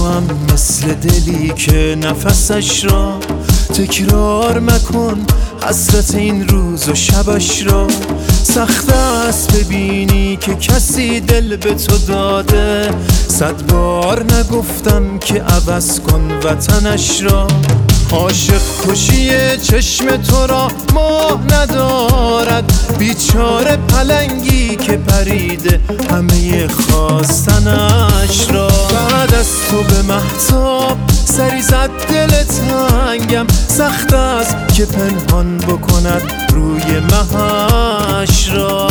هم مثل دلی که نفسش را تکرار مکن، حسرت این روز و شبش را. سخت است ببینی که کسی دل به تو داده، 100 بار نگفتم که عوض کن وطنش را. عاشق کشی چشم تو را ماه ندارد، بیچاره پلنگی که پریده همه خواستنش را. بعد از تو به مهتاب سری زد دل تنگم، سخت است که پنهان بکند روی مهش را.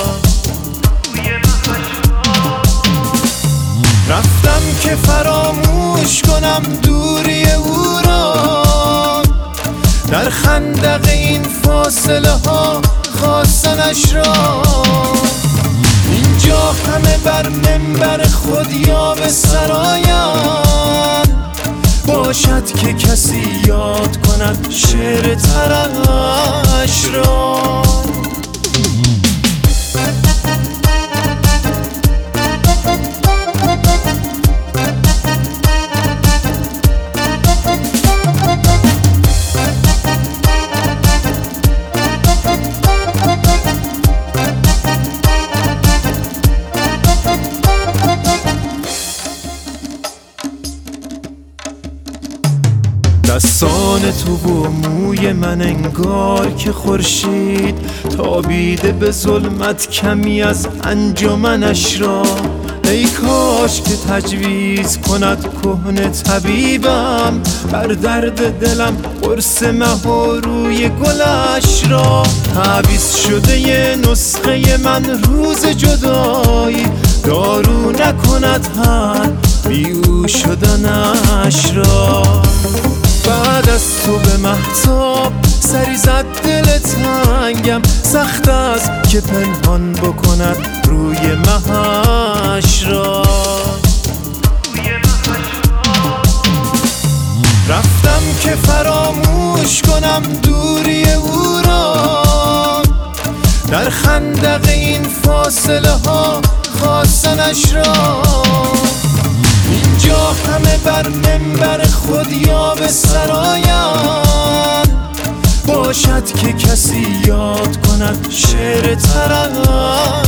رفتم که فراموش کنم دوری او را، در خندق این فاصله ها خواستنش را. اینجا همه بر منبر خود یا به سرایان، باشد که کسی یاد کند شعر ترش را. دستان تو و موی من انگار که خورشید تابیده به ظلمت کمی از انجمنش را. ای کاش که تجویز کند کهنه طبیبم، بر درد دلم قرص مه و روی گلش را. تعویض شده ی نسخه من روز جدایی، دارو نکند هم بی او شدنش را. بعد از تو به مهتاب سری زد دل تنگم، سخت است که پنهان بکند روی مهش را. رفتم که فراموش کنم دوری او را، در خندق این فاصله ها خواستنش را. اینجا همه بر منبر خود یا به سرایان، باشد که کسی یاد کند شعر ترش